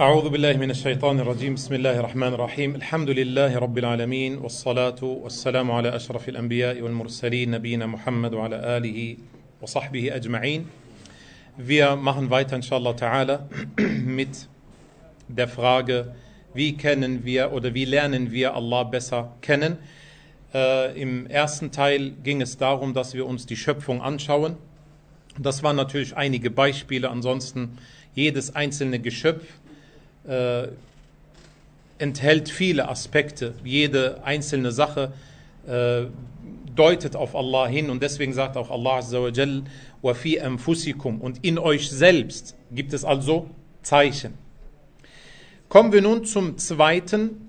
أعوذ بالله من الشيطان الرجيم بسم الله الرحمن الرحيم الحمد لله رب العالمين والصلاة والسلام على أشرف الأنبياء والمرسلين نبينا Muhammad وعلى آله وصحبه أجمعين. Wir machen weiter inshallah ta'ala mit der Frage, wie kennen wir oder wie lernen wir Allah besser kennen. Im ersten Teil ging es darum, dass wir uns die Schöpfung anschauen. Das waren natürlich einige Beispiele, ansonsten jedes einzelne Geschöpf enthält viele Aspekte. Jede einzelne Sache deutet auf Allah hin und deswegen sagt auch Allah Azza wa Jal wa fi anfusikum, und in euch selbst gibt es also Zeichen. Kommen wir nun zur zweiten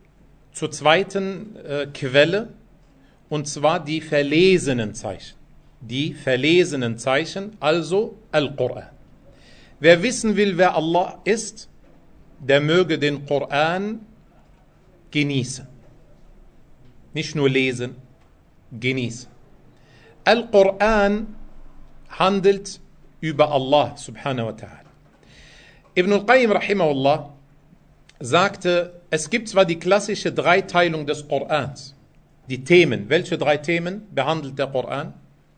Quelle, und zwar die verlesenen Zeichen. Die verlesenen Zeichen, also Al-Quran. Wer wissen will, wer Allah ist, der möge den Koran genießen. Nicht nur lesen, genießen. Al-Quran handelt über Allah subhanahu wa ta'ala. Ibn al-Qayyim rahimahullah sagte, es gibt zwar die klassische Dreiteilung des Korans, die Themen. Welche drei Themen behandelt der Koran?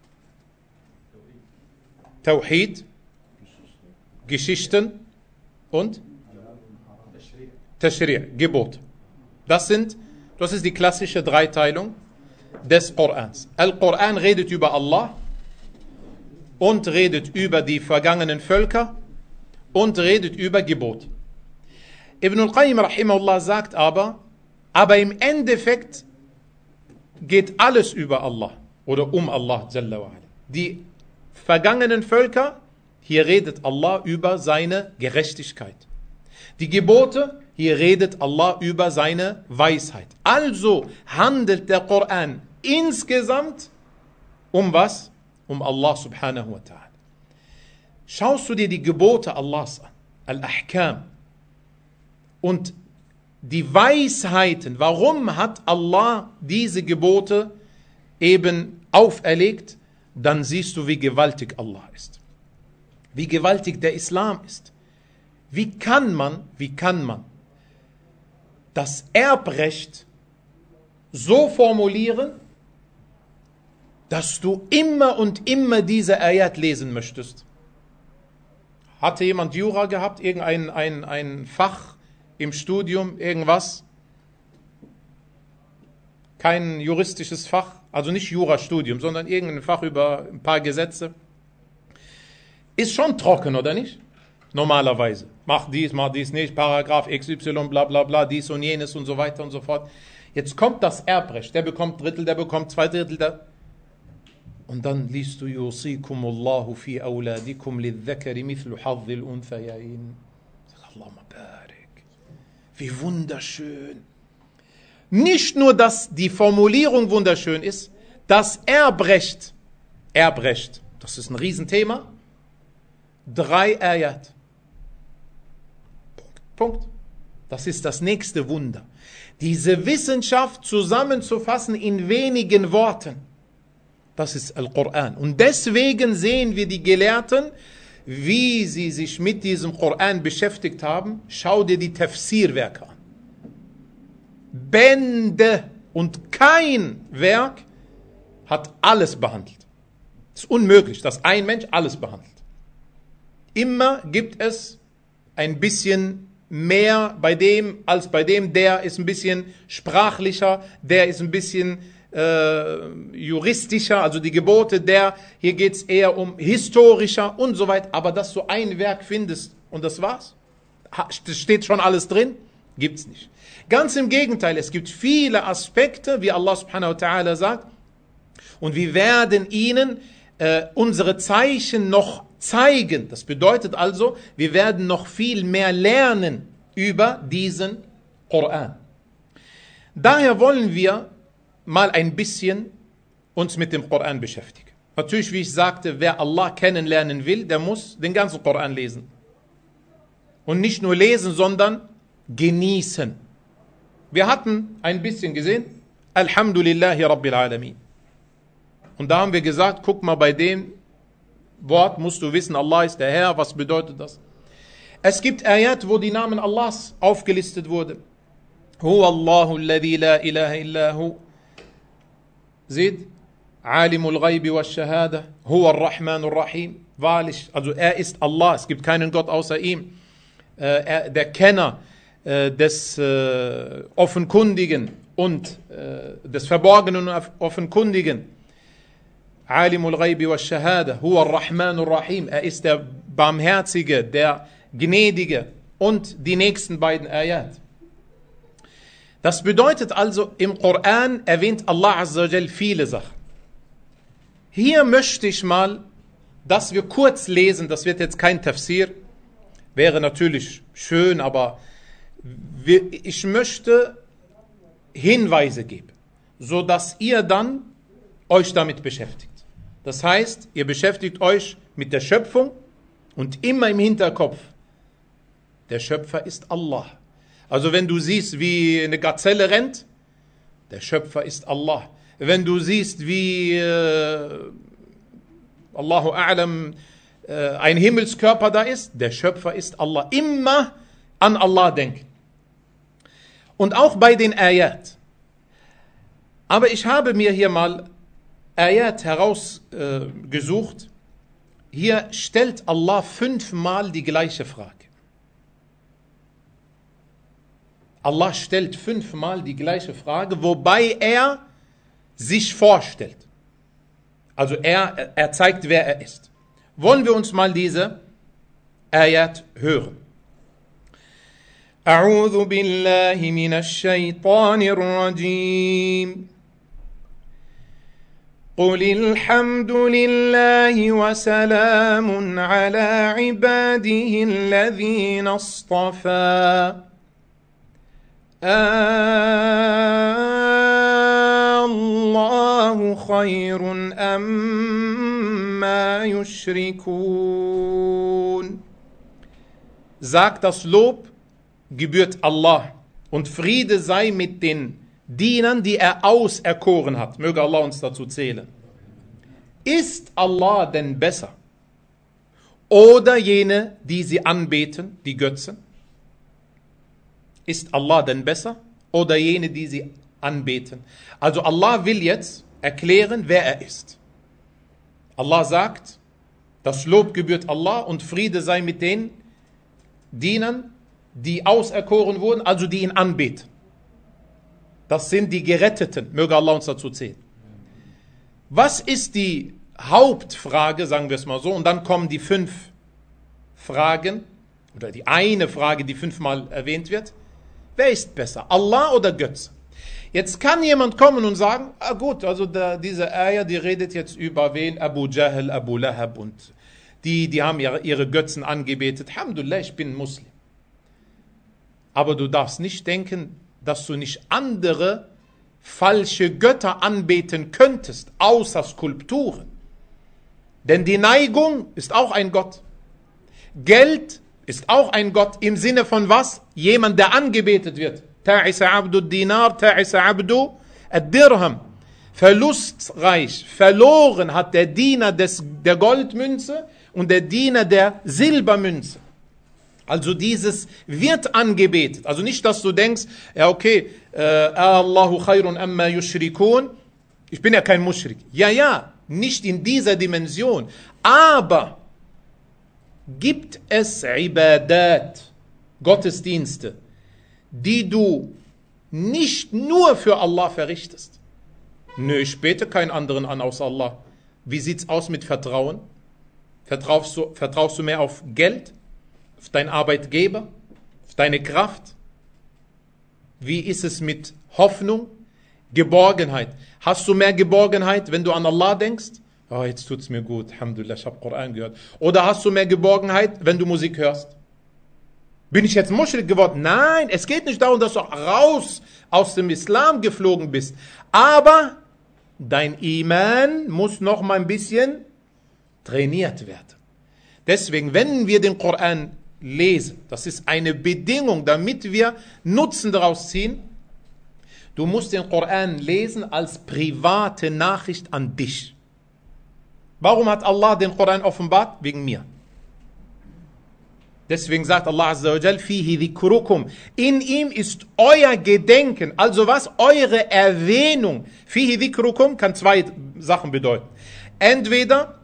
Tawhid, Geschichten und Tashri', Gebot. Das ist die klassische Dreiteilung des Korans. Al-Quran redet über Allah und redet über die vergangenen Völker und redet über Gebot. Ibn al-Qayyim rahimahullah sagt aber im Endeffekt geht alles über Allah oder um Allah Jalla wa ala. Die vergangenen Völker, hier redet Allah über seine Gerechtigkeit. Die Gebote, hier redet Allah über seine Weisheit. Also handelt der Koran insgesamt um was? Um Allah subhanahu wa ta'ala. Schaust du dir die Gebote Allahs an, Al-Ahkam, und die Weisheiten, warum hat Allah diese Gebote eben auferlegt, dann siehst du, wie gewaltig Allah ist. Wie gewaltig der Islam ist. Wie kann man das Erbrecht so formulieren, dass du immer und immer diese Ayat lesen möchtest? Hatte jemand Jura gehabt, ein Fach im Studium, irgendwas? Kein juristisches Fach, also nicht Jurastudium, sondern irgendein Fach über ein paar Gesetze. Ist schon trocken, oder nicht? Normalerweise. Mach dies nicht, Paragraph XY, bla bla bla, dies und jenes und so weiter und so fort. Jetzt kommt das Erbrecht, der bekommt Drittel, der bekommt 2/3, und dann liest du Yusikumullahu fi awladikum lidhakari mithlu hadhil unthayayn. Sag Allahumma barik. Wie wunderschön. Nicht nur, dass die Formulierung wunderschön ist, das Erbrecht, das ist ein Riesenthema. 3 Ayat. Punkt. Das ist das nächste Wunder. Diese Wissenschaft zusammenzufassen in wenigen Worten. Das ist Al-Quran. Und deswegen sehen wir die Gelehrten, wie sie sich mit diesem Koran beschäftigt haben. Schau dir die Tafsirwerke an. Bände, und kein Werk hat alles behandelt. Es ist unmöglich, dass ein Mensch alles behandelt. Immer gibt es ein bisschen mehr bei dem als bei dem. Der ist ein bisschen sprachlicher, der ist ein bisschen juristischer, also die Gebote, hier geht es eher um historischer und so weiter. Aber dass du ein Werk findest und das war's, steht schon alles drin, gibt's nicht. Ganz im Gegenteil, es gibt viele Aspekte, wie Allah subhanahu wa ta'ala sagt, und wir werden ihnen unsere Zeichen noch zeigen. Das bedeutet also, wir werden noch viel mehr lernen über diesen Koran. Daher wollen wir mal ein bisschen uns mit dem Koran beschäftigen. Natürlich, wie ich sagte, wer Allah kennenlernen will, der muss den ganzen Koran lesen. Und nicht nur lesen, sondern genießen. Wir hatten ein bisschen gesehen, Alhamdulillahi Rabbil Alamin. Und da haben wir gesagt, guck mal, bei dem Wort musst du wissen, Allah ist der Herr. Was bedeutet das? Es gibt Ayat, wo die Namen Allahs aufgelistet wurden. Huwa Allahu alladhi la ilaha illa hu. Seht, Alimul Ghaibi wa Shahada, Huwa ar-Rahmanur Rahim. Wahrlich, also er ist Allah, es gibt keinen Gott außer ihm. Der Kenner des Offenkundigen und des Verborgenen und Offenkundigen. Alimul Ghaibi wa Shahada, Huwa ar-Rahmanur Rahim. Er ist der Barmherzige, der Gnädige und die nächsten beiden Ayat. Das bedeutet also, im Koran erwähnt Allah Azza wa Jal viele Sachen. Hier möchte ich mal, dass wir kurz lesen, das wird jetzt kein Tafsir, wäre natürlich schön, aber ich möchte Hinweise geben, sodass ihr dann euch damit beschäftigt. Das heißt, ihr beschäftigt euch mit der Schöpfung und immer im Hinterkopf, der Schöpfer ist Allah. Also wenn du siehst, wie eine Gazelle rennt, der Schöpfer ist Allah. Wenn du siehst, wie Allahu A'lam ein Himmelskörper da ist, der Schöpfer ist Allah. Immer an Allah denken. Und auch bei den Ayat. Aber ich habe mir hier mal Ayat herausgesucht. Hier stellt Allah 5-mal die gleiche Frage. Allah stellt 5-mal die gleiche Frage, wobei er sich vorstellt. Also er zeigt, wer er ist. Wollen wir uns mal diese Ayat hören. A'udhu billahi minash shaitanir rajim. قل الحمد لله وسلام على عباده الذين اصطفى الله خير أما يشركون. Sagt, das Lob gebührt Allah und Friede sei mit den Dienern, die er auserkoren hat. Möge Allah uns dazu zählen. Ist Allah denn besser? Oder jene, die sie anbeten, die Götzen? Ist Allah denn besser? Oder jene, die sie anbeten? Also Allah will jetzt erklären, wer er ist. Allah sagt, das Lob gebührt Allah und Friede sei mit den Dienern, die auserkoren wurden, also die ihn anbeten. Das sind die Geretteten. Möge Allah uns dazu zählen. Was ist die Hauptfrage, sagen wir es mal so, und dann kommen die 5 Fragen, oder die eine Frage, die 5-mal erwähnt wird. Wer ist besser, Allah oder Götze? Jetzt kann jemand kommen und sagen, gut, also diese Ayah, die redet jetzt über wen? Abu Jahl, Abu Lahab und die haben ihre Götzen angebetet. Alhamdulillah, ich bin Muslim. Aber du darfst nicht denken, dass du nicht andere falsche Götter anbeten könntest, außer Skulpturen. Denn die Neigung ist auch ein Gott. Geld ist auch ein Gott im Sinne von was? Jemand, der angebetet wird. Ta'isa abdu dinar, ta'isa abdu ad-dirham. Verlustreich, verloren hat der Diener der Goldmünze und der Diener der Silbermünze. Also dieses wird angebetet. Also nicht, dass du denkst, ja okay, Allahu khairun amma yushrikun. Ich bin ja kein Muschrik. Ja, nicht in dieser Dimension. Aber gibt es Ibadat, Gottesdienste, die du nicht nur für Allah verrichtest? Nö, ich bete keinen anderen an außer Allah. Wie sieht's aus mit Vertrauen? Vertraust du mehr auf Geld? Auf deinen Arbeitgeber? Auf deine Kraft? Wie ist es mit Hoffnung? Geborgenheit. Hast du mehr Geborgenheit, wenn du an Allah denkst? Oh, jetzt tut's mir gut, Alhamdulillah, ich habe Koran gehört. Oder hast du mehr Geborgenheit, wenn du Musik hörst? Bin ich jetzt Muschrik geworden? Nein, es geht nicht darum, dass du raus aus dem Islam geflogen bist. Aber dein Iman muss noch mal ein bisschen trainiert werden. Deswegen, wenn wir den Koran lesen, das ist eine Bedingung, damit wir Nutzen daraus ziehen. Du musst den Koran lesen als private Nachricht an dich. Warum hat Allah den Koran offenbart? Wegen mir. Deswegen sagt Allah Azza wa Jal, fihi dhikrukum. In ihm ist euer Gedenken. Also was? Eure Erwähnung. Fihi dhikrukum kann zwei Sachen bedeuten. Entweder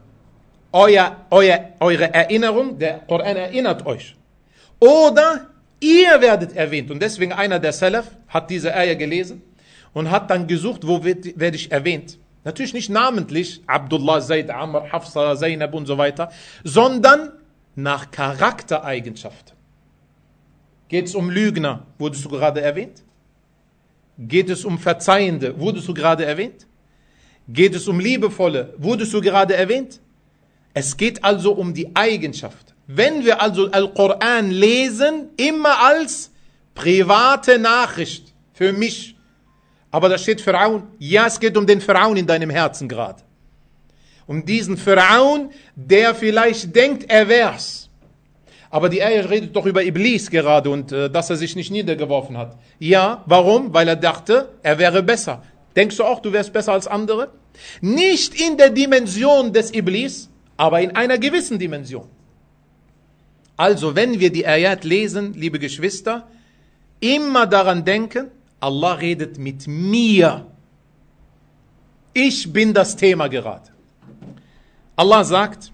eure Erinnerung, der Koran erinnert euch. Oder ihr werdet erwähnt. Und deswegen einer der Salaf hat diese Ayah gelesen und hat dann gesucht, wo werde ich erwähnt. Natürlich nicht namentlich, Abdullah, Zaid, Amr, Hafsa, Zainab und so weiter, sondern nach Charaktereigenschaften. Geht es um Lügner, wurdest du gerade erwähnt? Geht es um Verzeihende, wurdest du gerade erwähnt? Geht es um Liebevolle, wurdest du gerade erwähnt? Es geht also um die Eigenschaft. Wenn wir also Al-Quran lesen, immer als private Nachricht für mich. Aber da steht Pharaon. Ja, es geht um den Pharaon in deinem Herzen gerade. Um diesen Pharaon, der vielleicht denkt, er wär's. Aber die Ayah redet doch über Iblis gerade und dass er sich nicht niedergeworfen hat. Ja, warum? Weil er dachte, er wäre besser. Denkst du auch, du wärst besser als andere? Nicht in der Dimension des Iblis, aber in einer gewissen Dimension. Also, wenn wir die Ayat lesen, liebe Geschwister, immer daran denken, Allah redet mit mir. Ich bin das Thema gerade. Allah sagt,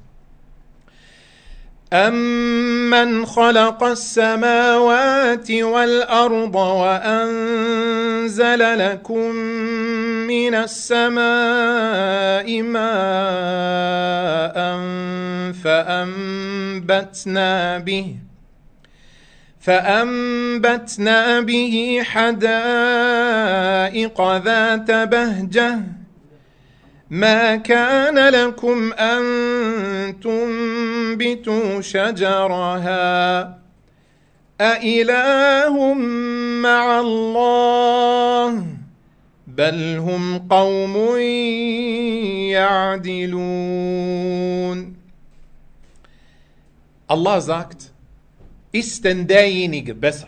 أَمَّنْ خَلَقَ السَّمَاوَاتِ وَالْأَرْضَ وَأَنزَلَ لَكُم مِّنَ السَّمَاءِ مَاءً فأنبتنا به حدائق ذات بهجة ما كان لكم أن تنبتوا شجرها أإله مع الله بل هم قوم يعدلون. Allah sagt, ist denn derjenige besser,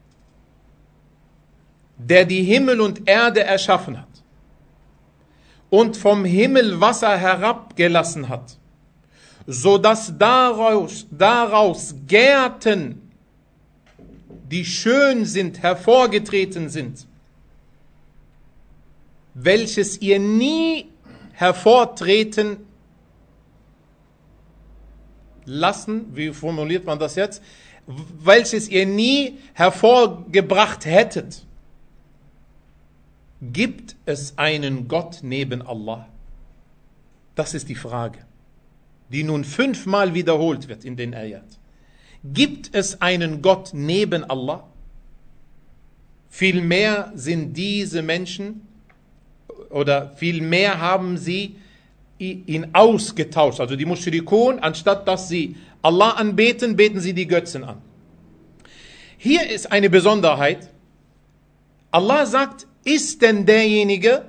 der die Himmel und Erde erschaffen hat und vom Himmel Wasser herabgelassen hat, so dass daraus Gärten, die schön sind, hervorgetreten sind, welches ihr nie hervortreten lassen, wie formuliert man das jetzt, welches ihr nie hervorgebracht hättet. Gibt es einen Gott neben Allah? Das ist die Frage, die nun 5-mal wiederholt wird in den Ayat. Gibt es einen Gott neben Allah? Vielmehr sind diese Menschen, oder vielmehr haben sie ihn ausgetauscht. Also die Mushrikun, anstatt dass sie Allah anbeten, beten sie die Götzen an. Hier ist eine Besonderheit. Allah sagt, ist denn derjenige,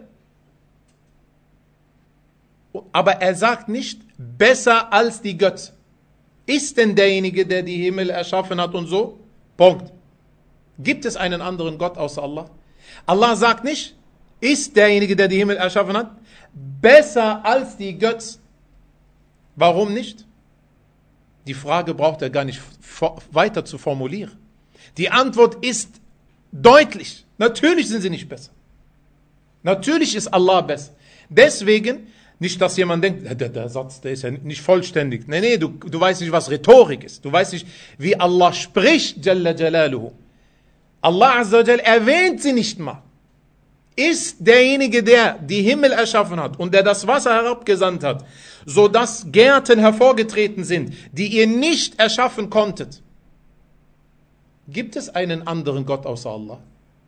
aber er sagt nicht, besser als die Götzen. Ist denn derjenige, der die Himmel erschaffen hat und so? Punkt. Gibt es einen anderen Gott außer Allah? Allah sagt nicht, ist derjenige, der die Himmel erschaffen hat, besser als die Götzen. Warum nicht? Die Frage braucht er gar nicht weiter zu formulieren. Die Antwort ist deutlich. Natürlich sind sie nicht besser. Natürlich ist Allah besser. Deswegen, nicht, dass jemand denkt, der Satz, der ist ja nicht vollständig. Nee, du weißt nicht, was Rhetorik ist. Du weißt nicht, wie Allah spricht, Jalla Jalaluhu. Allah Azza wa Jal erwähnt sie nicht mal. Ist derjenige, der die Himmel erschaffen hat und der das Wasser herabgesandt hat, so dass Gärten hervorgetreten sind, die ihr nicht erschaffen konntet. Gibt es einen anderen Gott außer Allah?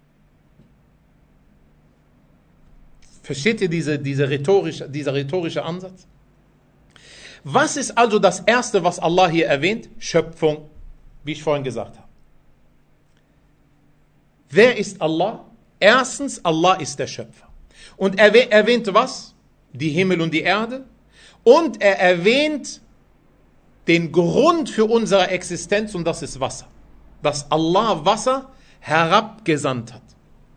Versteht ihr dieser rhetorische Ansatz? Was ist also das Erste, was Allah hier erwähnt? Schöpfung, wie ich vorhin gesagt habe. Wer ist Allah? Erstens, Allah ist der Schöpfer. Und er erwähnt was? Die Himmel und die Erde. Und er erwähnt den Grund für unsere Existenz, und das ist Wasser. Dass Allah Wasser herabgesandt hat.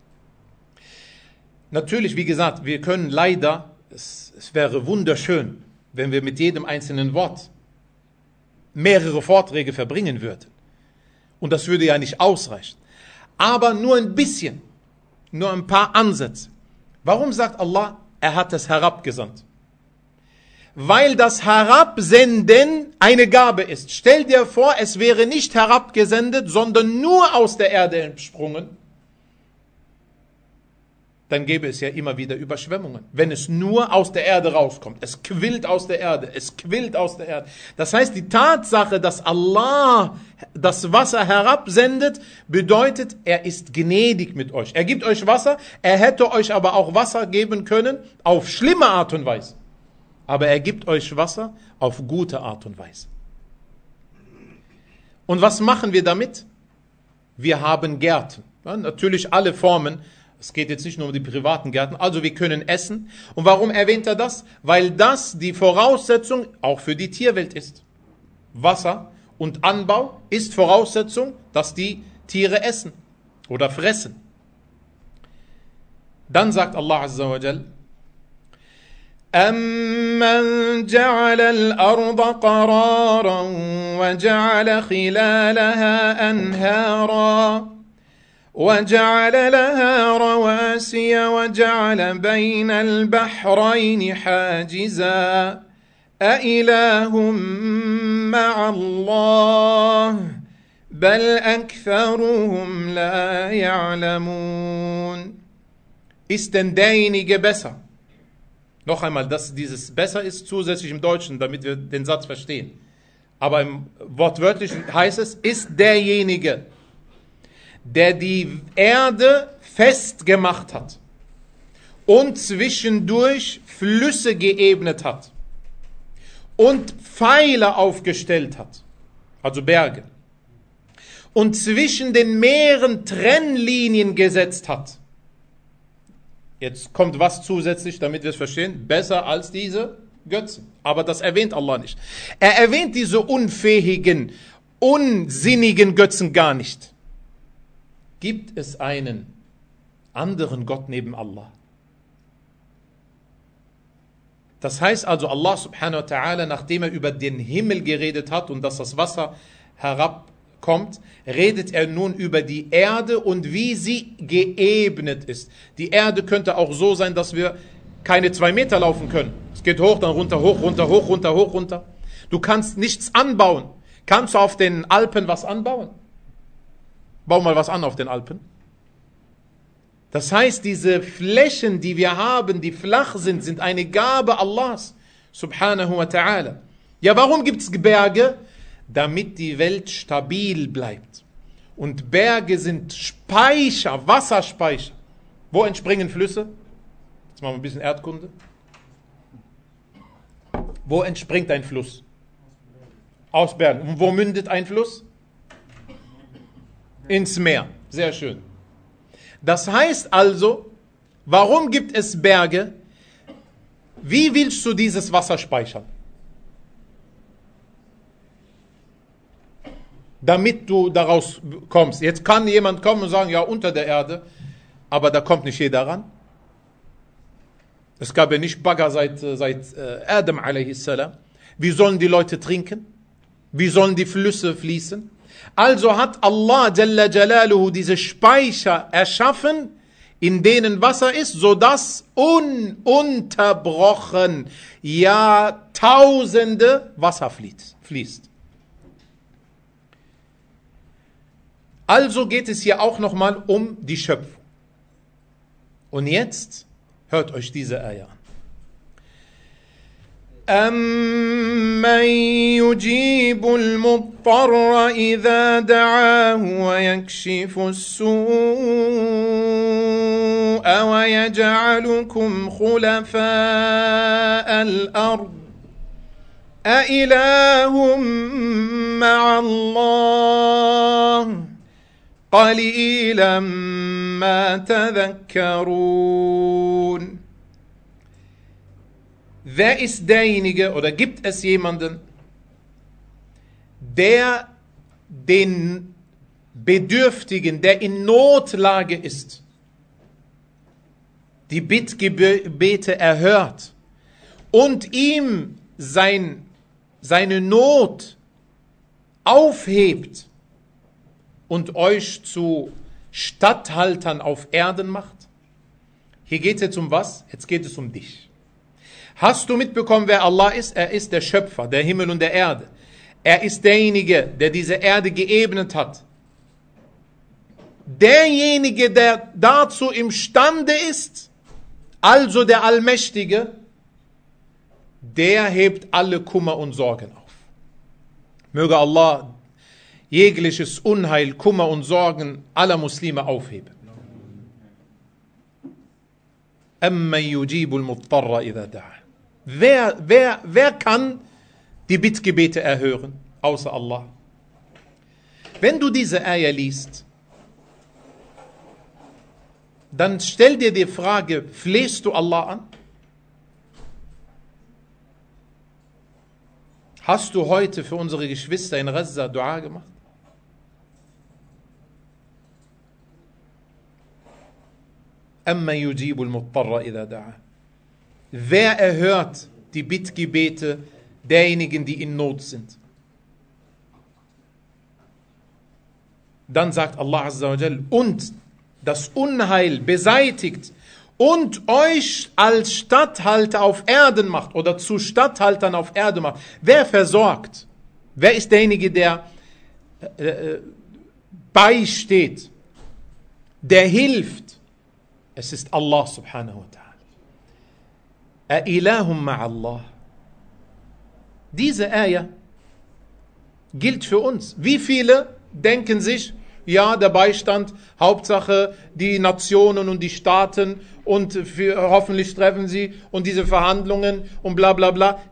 Natürlich, wie gesagt, wir können leider, es wäre wunderschön, wenn wir mit jedem einzelnen Wort mehrere Vorträge verbringen würden. Und das würde ja nicht ausreichen. Aber nur ein bisschen, nur ein paar Ansätze. Warum sagt Allah, er hat es herabgesandt? Weil das Herabsenden eine Gabe ist. Stell dir vor, es wäre nicht herabgesendet, sondern nur aus der Erde entsprungen. Dann gäbe es ja immer wieder Überschwemmungen. Wenn es nur aus der Erde rauskommt. Es quillt aus der Erde. Es quillt aus der Erde. Das heißt, die Tatsache, dass Allah das Wasser herabsendet, bedeutet, er ist gnädig mit euch. Er gibt euch Wasser. Er hätte euch aber auch Wasser geben können auf schlimme Art und Weise. Aber er gibt euch Wasser auf gute Art und Weise. Und was machen wir damit? Wir haben Gärten. Ja, natürlich alle Formen. Es geht jetzt nicht nur um die privaten Gärten. Also wir können essen. Und warum erwähnt er das? Weil das die Voraussetzung auch für die Tierwelt ist. Wasser und Anbau ist Voraussetzung, dass die Tiere essen oder fressen. Dann sagt Allah Azza wa Jal: أَمَّنْ جَعَلَ الْأَرْضَ قَرَارًا وَجَعَلَ خِلَالَهَا أَنْهَارًا وَجَعَلَ لَهَا رَوَاسِيَ وَجَعَلَ بَيْنَ الْبَحْرَيْنِ حَاجِزًا أَإِلَٰهٌ مَّعَ اللَّهِ بَلْ أَكْثَرُهُمْ لَا يَعْلَمُونَ. Ist denn derjenige besser? Noch einmal, dass dieses besser ist zusätzlich im Deutschen, damit wir den Satz verstehen. Aber im Wortwörtlichen heißt es, ist derjenige, der die Erde festgemacht hat und zwischendurch Flüsse geebnet hat und Pfeiler aufgestellt hat, also Berge, und zwischen den Meeren Trennlinien gesetzt hat. Jetzt kommt was zusätzlich, damit wir es verstehen, besser als diese Götzen. Aber das erwähnt Allah nicht. Er erwähnt diese unfähigen, unsinnigen Götzen gar nicht. Gibt es einen anderen Gott neben Allah? Das heißt also, Allah subhanahu wa ta'ala, nachdem er über den Himmel geredet hat und dass das Wasser herabkommt, redet er nun über die Erde und wie sie geebnet ist. Die Erde könnte auch so sein, dass wir keine 2 Meter laufen können. Es geht hoch, dann runter, hoch, runter, hoch, runter, hoch, runter. Du kannst nichts anbauen. Kannst du auf den Alpen was anbauen? Bau mal was an auf den Alpen. Das heißt, diese Flächen, die wir haben, die flach sind, sind eine Gabe Allahs, subhanahu wa ta'ala. Ja, warum gibt es Berge? Damit die Welt stabil bleibt. Und Berge sind Speicher, Wasserspeicher. Wo entspringen Flüsse? Jetzt machen wir ein bisschen Erdkunde. Wo entspringt ein Fluss? Aus Bergen. Und wo mündet ein Fluss? Ins Meer. Sehr schön. Das heißt also, warum gibt es Berge? Wie willst du dieses Wasser speichern? Damit du daraus kommst. Jetzt kann jemand kommen und sagen, ja, unter der Erde, aber da kommt nicht jeder ran. Es gab ja nicht Bagger seit Adam a.s. Wie sollen die Leute trinken? Wie sollen die Flüsse fließen? Also hat Allah Jalla Jalaluhu diese Speicher erschaffen, in denen Wasser ist, sodass ununterbrochen Jahrtausende Wasser fließt. Also geht es hier auch nochmal um die Schöpfung. Und jetzt hört euch diese Ayah an. أَمَّنْ يُجِيبُ الْمُضْطَرَّ إِذَا دَعَاهُ وَيَكْشِفُ السُّوءَ وَيَجْعَلُكُمْ خُلَفَاءَ الْأَرْضِ أَإِلَٰهٌ مَّعَ اللَّهِ قَلِيلًا مَا تَذَكَّرُونَ. Wer ist derjenige oder gibt es jemanden, der den Bedürftigen, der in Notlage ist, die Bittgebete erhört und ihm seine Not aufhebt und euch zu Statthaltern auf Erden macht? Hier geht es jetzt um was? Jetzt geht es um dich. Hast du mitbekommen, wer Allah ist? Er ist der Schöpfer, der Himmel und der Erde. Er ist derjenige, der diese Erde geebnet hat. Derjenige, der dazu imstande ist, also der Allmächtige, der hebt alle Kummer und Sorgen auf. Möge Allah jegliches Unheil, Kummer und Sorgen aller Muslime aufheben. Amman yujibul muttarra idha da'a. Wer kann die Bittgebete erhören, außer Allah? Wenn du diese Ayah liest, dann stell dir die Frage, flehst du Allah an? Hast du heute für unsere Geschwister in Gaza Dua gemacht? Amma yujibul muttarra idha da'a. Wer erhört die Bittgebete derjenigen, die in Not sind? Dann sagt Allah Azza wa Jal, und das Unheil beseitigt und euch als Statthalter auf Erden macht oder zu Statthaltern auf Erden macht. Wer versorgt? Wer ist derjenige, der beisteht, der hilft? Es ist Allah subhanahu wa ta'ala. Ilahum ma'allah. Diese Ayah gilt für uns. Wie viele denken sich, ja, der Beistand, Hauptsache die Nationen und die Staaten und hoffentlich treffen sie und diese Verhandlungen und bla bla bla.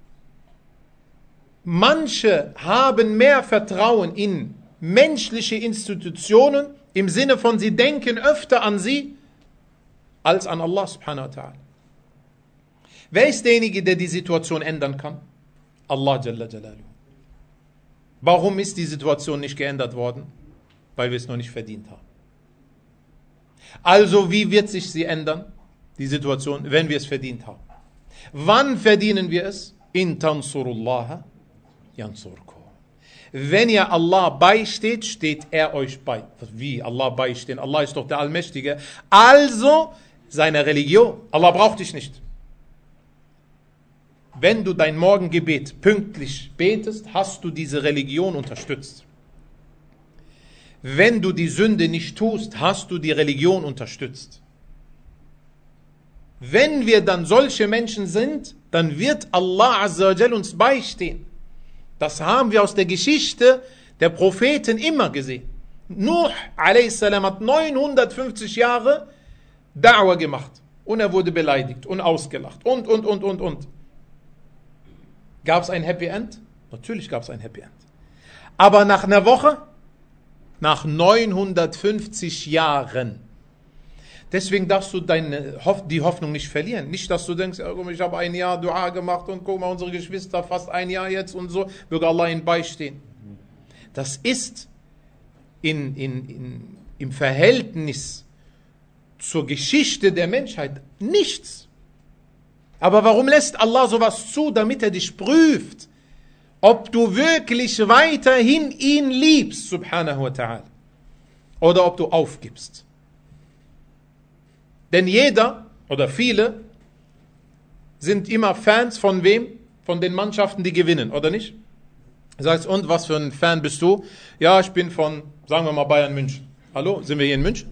Manche haben mehr Vertrauen in menschliche Institutionen, im Sinne von, sie denken öfter an sie, als an Allah subhanahu wa ta'ala. Wer ist derjenige, der die Situation ändern kann? Allah Jalla Jalaluhu. Warum ist die Situation nicht geändert worden? Weil wir es noch nicht verdient haben. Also wie wird sich sie ändern, die Situation, wenn wir es verdient haben? Wann verdienen wir es? In tansurullaha yansurkum. Wenn ihr Allah beisteht, steht er euch bei. Wie Allah beistehen? Allah ist doch der Allmächtige. Also seine Religion. Allah braucht dich nicht. Wenn du dein Morgengebet pünktlich betest, hast du diese Religion unterstützt. Wenn du die Sünde nicht tust, hast du die Religion unterstützt. Wenn wir dann solche Menschen sind, dann wird Allah Azza wa Jal uns beistehen. Das haben wir aus der Geschichte der Propheten immer gesehen. Nuh a.s. hat 950 Jahre Da'wah gemacht und er wurde beleidigt und ausgelacht und. Gab es ein Happy End? Natürlich gab es ein Happy End. Aber nach einer Woche, nach 950 Jahren. Deswegen darfst du die Hoffnung nicht verlieren. Nicht, dass du denkst, ich habe ein Jahr Dua gemacht und guck mal, unsere Geschwister fast ein Jahr jetzt und so, möge Allah ihnen beistehen. Das ist im Verhältnis zur Geschichte der Menschheit nichts. Aber warum lässt Allah sowas zu? Damit er dich prüft, ob du wirklich weiterhin ihn liebst, subhanahu wa ta'ala, oder ob du aufgibst. Denn jeder oder viele sind immer Fans von wem? Von den Mannschaften, die gewinnen, oder nicht? Sagst, und was für ein Fan bist du? Ja, ich bin von, sagen wir mal, Bayern München. Hallo, sind wir hier in München?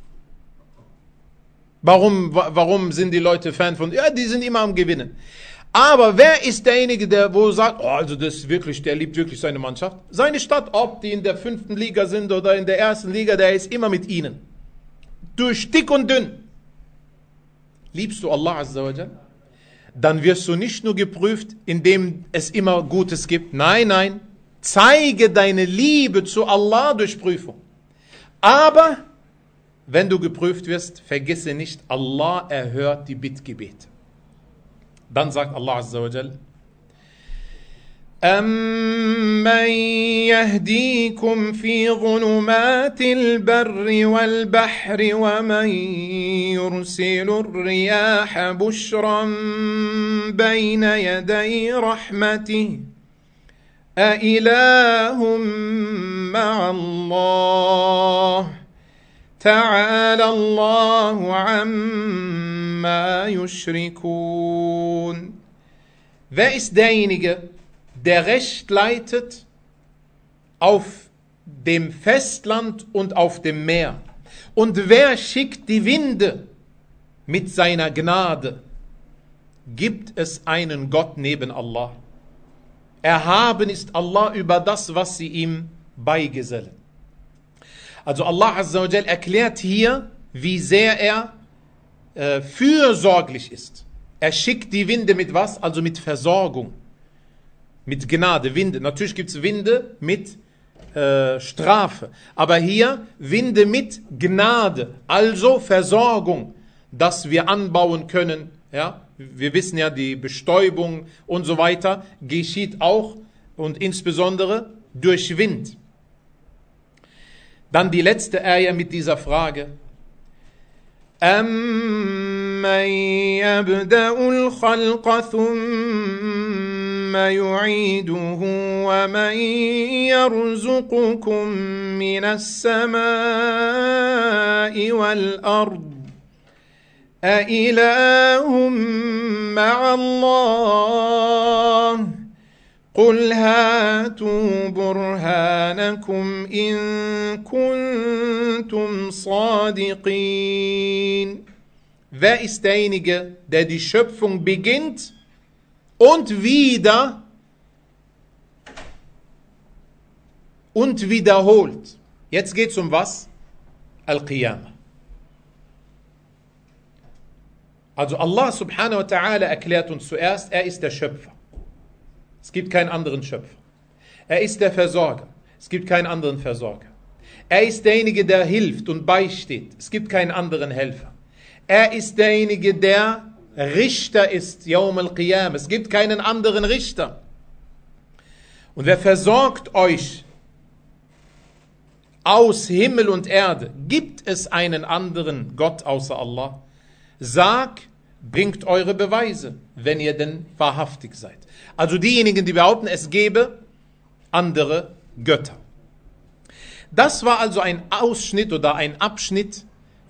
Warum sind die Leute Fan von? Ja, die sind immer am Gewinnen. Aber wer ist derjenige, der wo sagt, oh, also das ist wirklich, der liebt wirklich seine Mannschaft? Seine Stadt, ob die in der 5. Liga sind oder in der 1. Liga, der ist immer mit ihnen. Durch dick und dünn. Liebst du Allah Azza wa Jal? Dann wirst du nicht nur geprüft, indem es immer Gutes gibt. Nein. Zeige deine Liebe zu Allah durch Prüfung. Aber wenn du geprüft wirst, vergesse nicht, Allah erhört die Bittgebete. Dann sagt Allah Azza wa Jal, أَمَّنْ يَهْدِيكُمْ فِي ظُلُمَاتِ الْبَرِّ وَالْبَحْرِ وَمَنْ يُرْسِلُ الرِّيَاحَ بُشْرًا بَيْنَ يَدَيْ رَحْمَتِهِ أإله مع الله تعالى الله عما يشركون. Wer ist derjenige, der Recht leitet auf dem Festland und auf dem Meer? Und wer schickt die Winde mit seiner Gnade? Gibt es einen Gott neben Allah? Erhaben ist Allah über das, was sie ihm beigesellen. Also Allah Azza wa Jal erklärt hier, wie sehr er fürsorglich ist. Er schickt die Winde mit was? Also mit Versorgung, mit Gnade. Winde, natürlich gibt es Winde mit Strafe, aber hier Winde mit Gnade, also Versorgung, dass wir anbauen können. Ja? Wir wissen ja, die Bestäubung und so weiter geschieht auch und insbesondere durch Wind. Dann die letzte Ayah mit dieser Frage. أَمَّنْ يَبْدَأُ الْخَلْقَ ثُمَّ يُعِيدُهُ وَمَنْ يَرْزُقُكُم مِّنَ السَّمَاءِ وَالْأَرْضِ أَإِلَٰهٌ مَّعَ اللَّهِ قُلْ هَاتُوا بُرْهَانَكُمْ إِن كُنتُمْ صَادِقِينَ. Wer ist derjenige, der die Schöpfung beginnt und wiederholt? Jetzt geht es um was? Al-Qiyamah. Also Allah subhanahu wa ta'ala erklärt uns zuerst, er ist der Schöpfer. Es gibt keinen anderen Schöpfer. Er ist der Versorger. Es gibt keinen anderen Versorger. Er ist derjenige, der hilft und beisteht. Es gibt keinen anderen Helfer. Er ist derjenige, der Richter ist, Yawm al-Qiyam. Es gibt keinen anderen Richter. Und wer versorgt euch aus Himmel und Erde? Gibt es einen anderen Gott außer Allah? Sag, bringt eure Beweise, wenn ihr denn wahrhaftig seid. Also diejenigen, die behaupten, es gebe andere Götter. Das war also ein Ausschnitt oder ein Abschnitt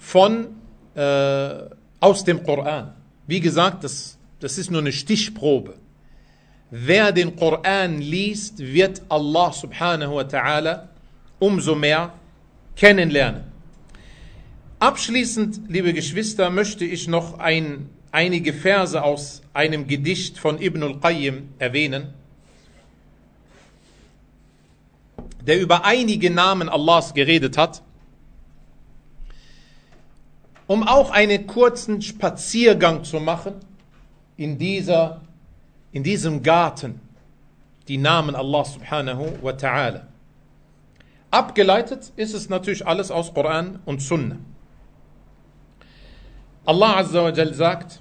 aus dem Koran. Wie gesagt, das ist nur eine Stichprobe. Wer den Koran liest, wird Allah subhanahu wa ta'ala umso mehr kennenlernen. Abschließend, liebe Geschwister, möchte ich noch einige Verse aus einem Gedicht von Ibn al-Qayyim erwähnen, der über einige Namen Allahs geredet hat, um auch einen kurzen Spaziergang zu machen in diesem Garten, die Namen Allah subhanahu wa ta'ala. Abgeleitet ist es natürlich alles aus Koran und Sunnah. Allah Azza wa Jal sagt,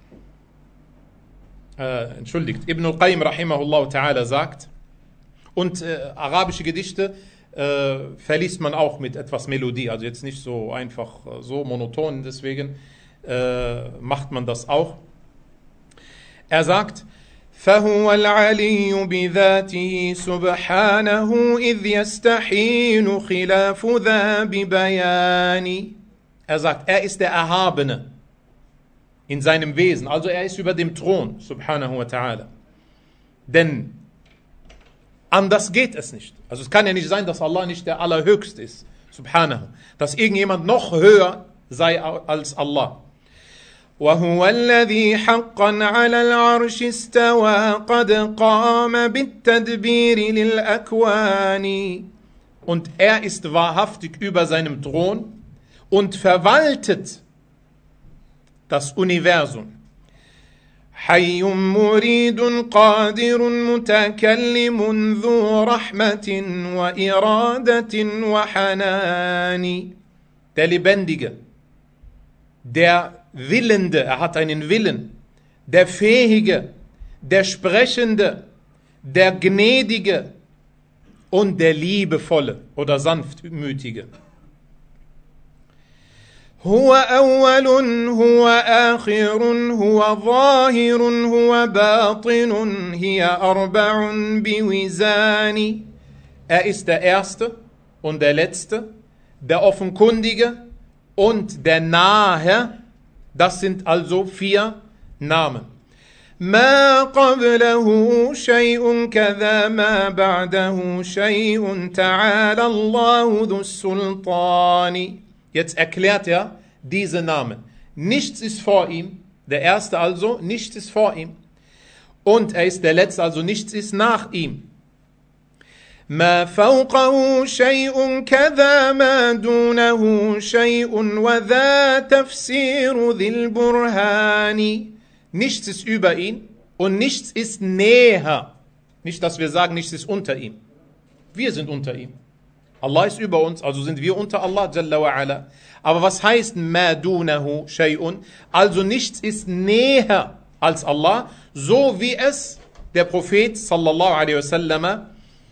Ibn al-Qayyim rahimahullah ta'ala sagt, und arabische Gedichte verliest man auch mit etwas Melodie, also jetzt nicht so einfach so monoton, deswegen macht man das auch. Er sagt, فهو العلي بذاته سبحانه إذ يستحيل خلاف ذا ببيان. Er sagt, er ist der Erhabene in seinem Wesen, also er ist über dem Thron, subhanahu wa ta'ala. Denn anders geht es nicht. Also es kann ja nicht sein, dass Allah nicht der Allerhöchste ist, subhanahu. Dass irgendjemand noch höher sei als Allah. وهو الذي حقا على العرش استوى قد قام بالتدبير للأكوان. Und er ist wahrhaftig über seinem Thron und verwaltet das Universum. حي مريد قادر متكلم ذو رحمة وإرادة وحنان. Der Lebendige, der Willende, er hat einen Willen, der Fähige, der Sprechende, der Gnädige und der Liebevolle oder Sanftmütige. هو أول هو آخر هو ظاهر هو باطن هي أربع بوزان. Ist der Erste und der Letzte, der Offenkundige und der Nahe. Das sind also 4 Namen. ما قبله شيء كذا ما بعده شيء تعالى الله ذو السلطان. Jetzt erklärt er diese Namen. Nichts ist vor ihm, der Erste also, nichts ist vor ihm. Und er ist der Letzte, also nichts ist nach ihm. ما فوقه شيء كذا ما دونه شيء وذا تفسير ذي البرهان. Nichts ist über ihn und nichts ist näher. Nicht, dass wir sagen, nichts ist unter ihm. Wir sind unter ihm. Allah ist über uns, also sind wir unter Allah Jalla wa Ala. Aber was heißt ma dunahu shay'un? Also nichts ist näher als Allah, so wie es der Prophet sallallahu alaihi wasallam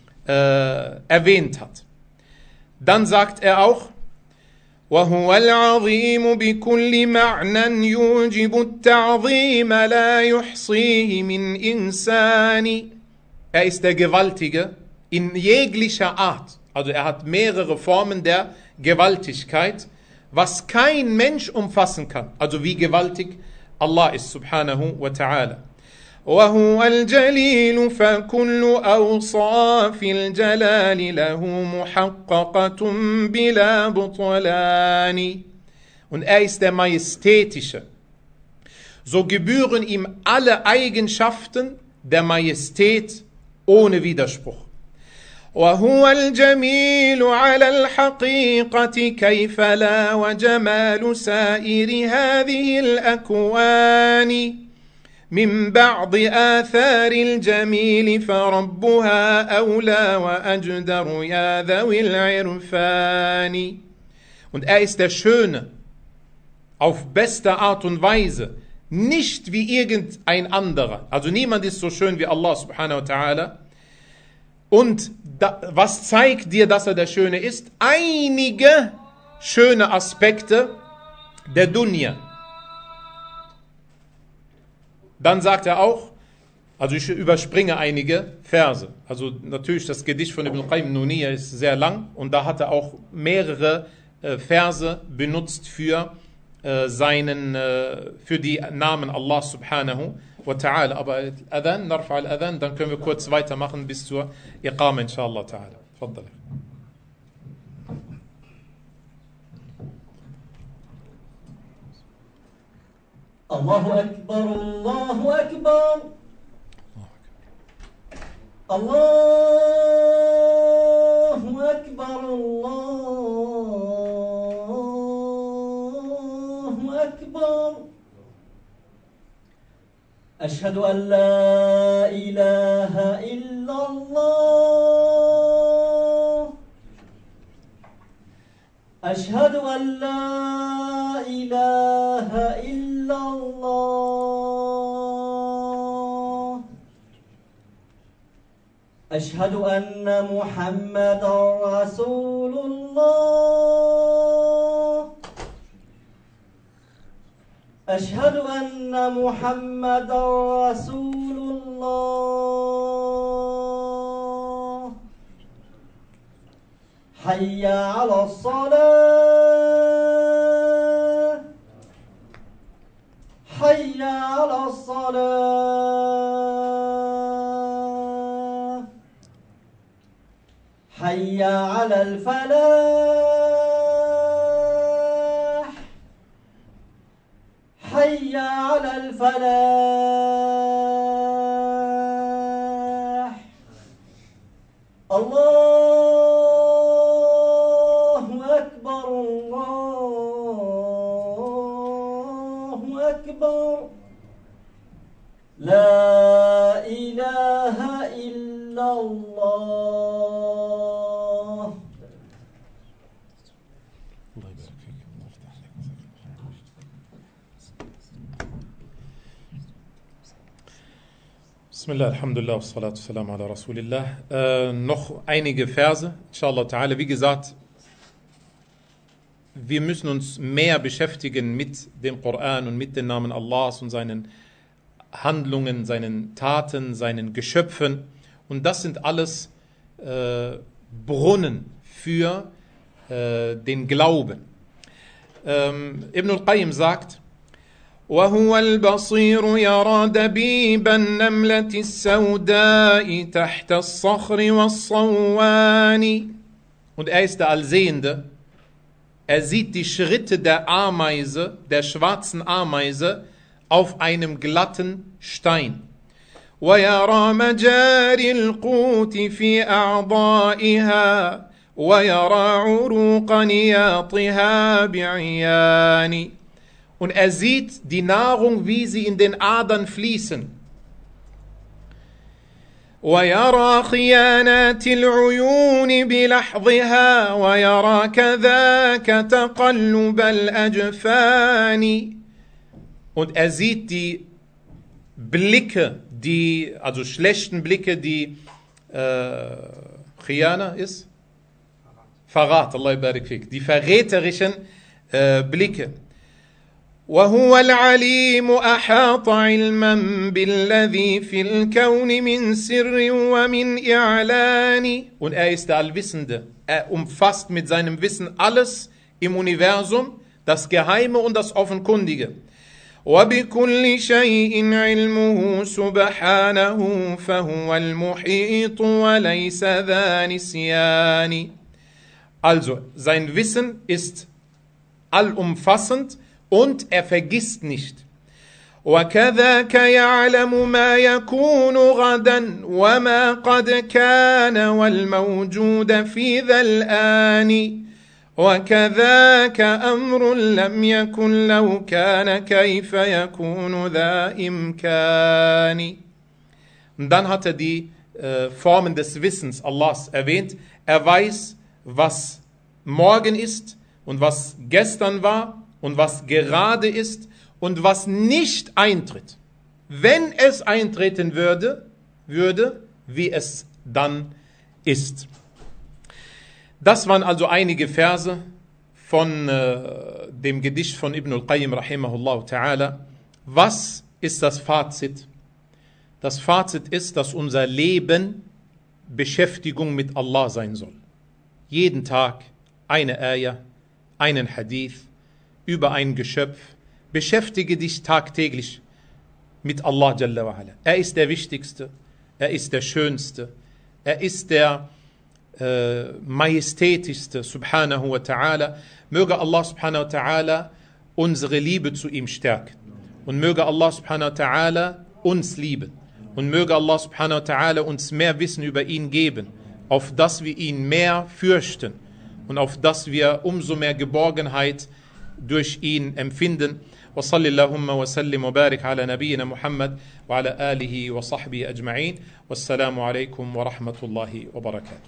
erwähnt hat. Dann sagt er auch, وهو العظيم بكل معنى يوجب التعظيم لا يحصيه من إنسان. Er ist der Gewaltige in jeglicher Art. Also er hat mehrere Formen der Gewaltigkeit, was kein Mensch umfassen kann. Also wie gewaltig Allah ist, subhanahu wa ta'ala. وهو الجليل فكل أوصاف الجلال له محققة بلا بطلان. Und er ist der Majestätische. So gebühren ihm alle Eigenschaften der Majestät ohne Widerspruch. وهو الجميل على الحقيقة كيف لا وجمال سائر هذه الأكوان. من بعض آثار الجميل فربها أولى وأجدر يا ذوي العرفان. Und er ist der Schöne auf beste Art und Weise, nicht wie irgendein anderer. Also niemand ist so schön wie Allah subhanahu wa ta'ala. Und was zeigt dir, dass er der Schöne ist? Einige schöne Aspekte der Dunya. Dann sagt er auch, also ich überspringe einige Verse. Also natürlich das Gedicht von Ibn Qayyim Nuniyya ist sehr lang und da hat er auch mehrere Verse benutzt für die Namen Allah subhanahu wa ta'ala. Aber Adhan, narfa al-Adhan, dann können wir kurz weitermachen bis zur Iqama inshallah ta'ala. Faddal. الله أكبر الله أكبر الله أكبر الله أكبر. أشهد أن لا إله إلا الله أشهد أن لا إله إلا الله أشهد أن محمدا رسول الله أشهد أن محمدا رسول الله. حي على الصلاة حي على الصلاة حي على الفلاح حي على الفلاح. الله أكبر الله أكبر. لا إله إلا الله. Bismillah, Alhamdulillah, wassalatu wassalamu ala Rasulillah. Noch einige Verse, inshallah ta'ala. Wie gesagt, wir müssen uns mehr beschäftigen mit dem Koran und mit den Namen Allahs und seinen Handlungen, seinen Taten, seinen Geschöpfen. Und das sind alles Brunnen für den Glauben. Ibn al-Qayyim sagt, وهو البصير يرى دبيب النملة السوداء تحت الصخر والصوان. Und er ist der Allsehende. Er sieht die Schritte der Ameise, der schwarzen Ameise, auf einem glatten Stein. ويرى مجاري القوت في أعضائها ويرى عروق نياطها بعيان. Und er sieht die Nahrung, wie sie in den Adern fließen. ويرى خيانات العيون بلحظها ويرى كذاك تقلب الأجفان. Und er sieht die Blicke, also schlechten Blicke, die Khiyana ist? Verrat, Allah barik fik. Die verräterischen Blicke. وهو العليم أحاط علما بالذي في الكون من سر ومن إعلان. Und er ist der Allwissende. Er umfasst mit seinem Wissen alles im Universum, das Geheime und das Offenkundige. وبكل شيء علمه سبحانه فهو المحيط وليس ذا نسيان. Also, sein Wissen ist allumfassend und er vergisst nicht. وكذاك يعلم ما يكون غدا وما قد كان والموجود في ذا الآن وكذاك أمر لم يكن لو كان كيف يكون ذا إمكان. Und dann hat er die Formen des Wissens Allahs erwähnt. Er weiß, was morgen ist und was gestern war und was gerade ist und was nicht eintritt. Wenn es eintreten würde, wie es dann ist. Das waren also einige Verse von dem Gedicht von Ibn al-Qayyim rahimahullah ta'ala. Was ist das Fazit? Das Fazit ist, dass unser Leben Beschäftigung mit Allah sein soll. Jeden Tag eine Ayah, einen Hadith, über ein Geschöpf. Beschäftige dich tagtäglich mit Allah Jalla wa Ala. Er ist der Wichtigste, er ist der Schönste, er ist der Majestätischste, subhanahu wa ta'ala. Möge Allah subhanahu wa ta'ala unsere Liebe zu ihm stärken. Und möge Allah subhanahu wa ta'ala uns lieben. Und möge Allah subhanahu wa ta'ala uns mehr Wissen über ihn geben, auf dass wir ihn mehr fürchten und auf dass wir umso mehr Geborgenheit durch ihn empfinden. وصلى اللهم وسلم وبارك على نبينا محمد وعلى آله وصحبه أجمعين والسلام عليكم ورحمة الله وبركاته.